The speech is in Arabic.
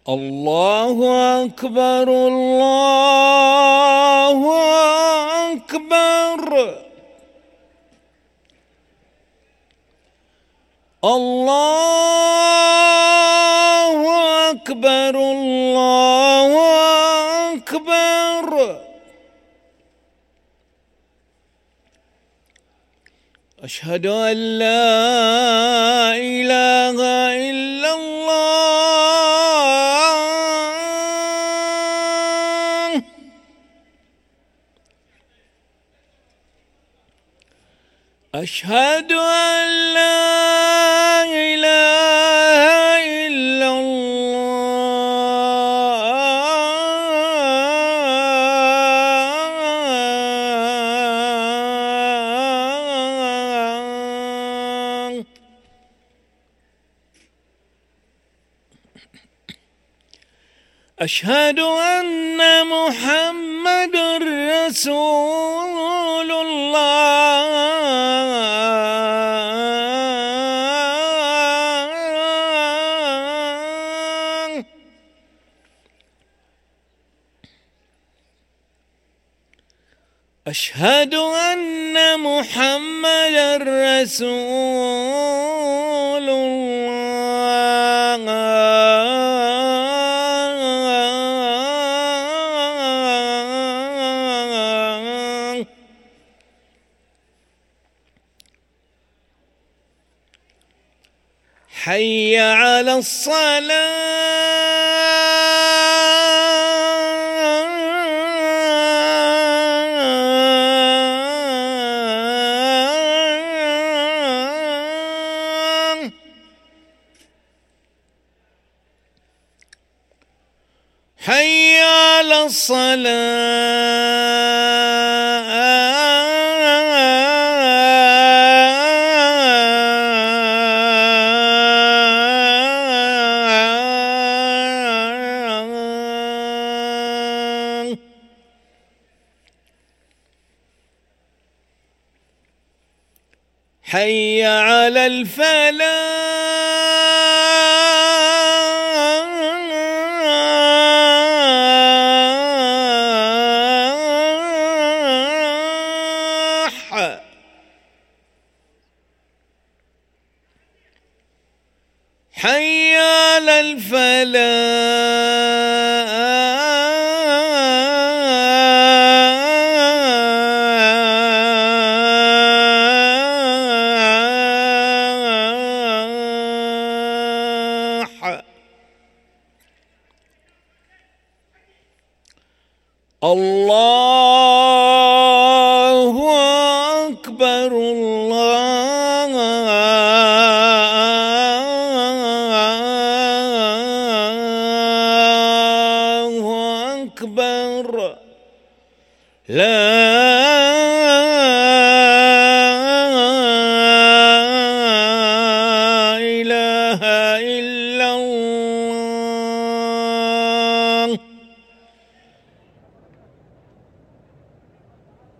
الله أكبر الله أكبر الله أكبر الله أكبر أشهد أن لا إله إلا الله أشهد أن لا إله إلا الله أشهد أن محمد رسول الله أشهد أن محمد رسول الله حي على الصلاة حي على الصلاة حي على الفلاح حي على الفلاح الله أكبر الله أكبر لا